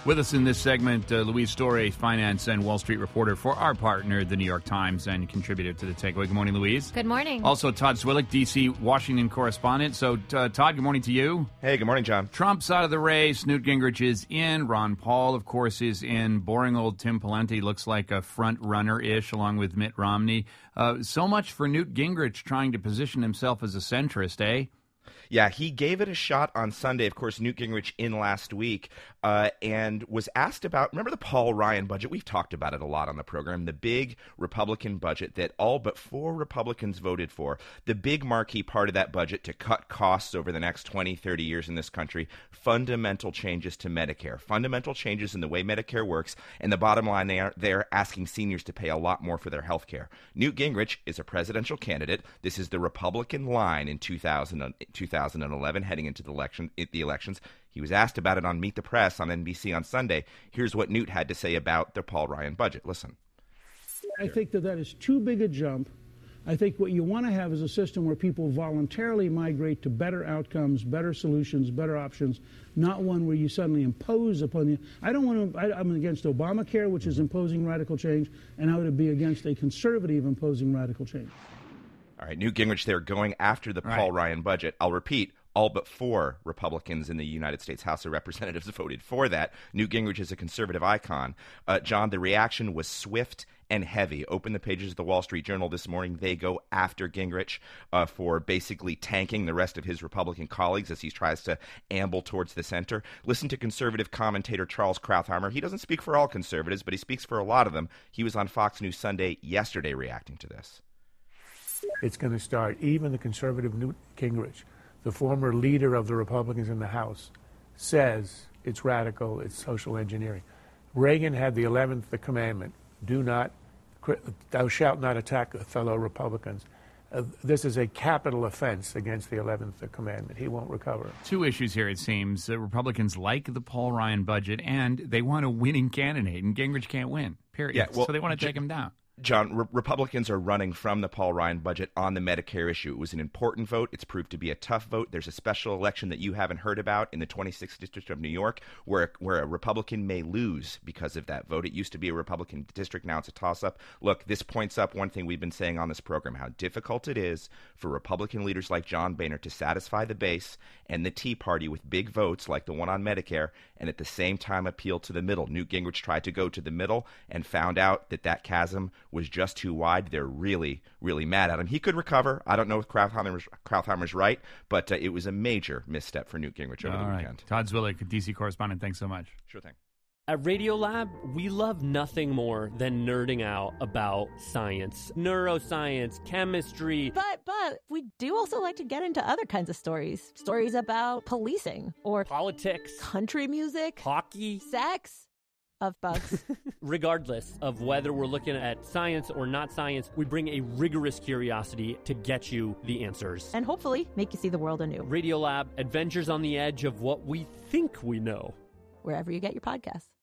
With us in this segment, Louise Storey, finance and Wall Street reporter for our partner, The New York Times, and contributor to The Takeaway. Good morning, Louise. Good morning. Also, Todd Zwillich, D.C. Washington correspondent. So, Todd, good morning to you. Hey, good morning, John. Trump's out of the race. Newt Gingrich is in. Ron Paul, of course, is in. Boring old Tim Pawlenty looks like a front runner-ish, along with Mitt Romney. So much for Newt Gingrich trying to position himself as a centrist, eh? Yeah, he gave it a shot on Sunday. Of course, Newt Gingrich in last week and was asked about, remember the Paul Ryan budget? We've talked about it a lot on the program, the big Republican budget that all but 4 Republicans voted for, the big marquee part of that budget to cut costs over the next 20, 30 years in this country, fundamental changes to Medicare, fundamental changes in the way Medicare works, and the bottom line, they're asking seniors to pay a lot more for their health care. Newt Gingrich is a presidential candidate. This is the Republican line in 2011, heading into the elections. He was asked about it on Meet the Press on NBC on Sunday. Here's what Newt had to say about the Paul Ryan budget. Listen. I think that is too big a jump. I think what you want to have is a system where people voluntarily migrate to better outcomes, better solutions, better options, not one where you suddenly impose upon you. I'm against Obamacare, which is imposing radical change, and I would be against a conservative imposing radical change. All right, Newt Gingrich there going after the Paul Ryan budget. I'll repeat, all but 4 Republicans in the United States House of Representatives voted for that. Newt Gingrich is a conservative icon. John, the reaction was swift and heavy. Open the pages of the Wall Street Journal this morning. They go after Gingrich for basically tanking the rest of his Republican colleagues as he tries to amble towards the center. Listen to conservative commentator Charles Krauthammer. He doesn't speak for all conservatives, but he speaks for a lot of them. He was on Fox News Sunday yesterday reacting to this. It's going to start. Even the conservative Newt Gingrich, the former leader of the Republicans in the House, says it's radical, it's social engineering. Reagan had the 11th commandment, thou shalt not attack fellow Republicans. This is a capital offense against the 11th commandment. He won't recover. 2 issues here, it seems. Republicans like the Paul Ryan budget, and they want a winning candidate, and Gingrich can't win, period. Yeah, well, so they want to take him down. John, Republicans are running from the Paul Ryan budget on the Medicare issue. It was an important vote. It's proved to be a tough vote. There's a special election that you haven't heard about in the 26th District of New York where a Republican may lose because of that vote. It used to be a Republican district. Now it's a toss-up. Look, this points up one thing we've been saying on this program, how difficult it is for Republican leaders like John Boehner to satisfy the base and the Tea Party with big votes like the one on Medicare and at the same time appeal to the middle. Newt Gingrich tried to go to the middle and found out that chasm was just too wide. They're really, really mad at him. He could recover. I don't know if Krauthammer's right, but it was a major misstep for Newt Gingrich over the weekend. Todd Zwillich, D.C. correspondent, thanks so much. Sure thing. At Radiolab, we love nothing more than nerding out about science, neuroscience, chemistry. But we do also like to get into other kinds of stories. Stories about policing or politics, country music, hockey, sex. Of bugs. Regardless of whether we're looking at science or not science, we bring a rigorous curiosity to get you the answers. And hopefully make you see the world anew. Radiolab, adventures on the edge of what we think we know. Wherever you get your podcasts.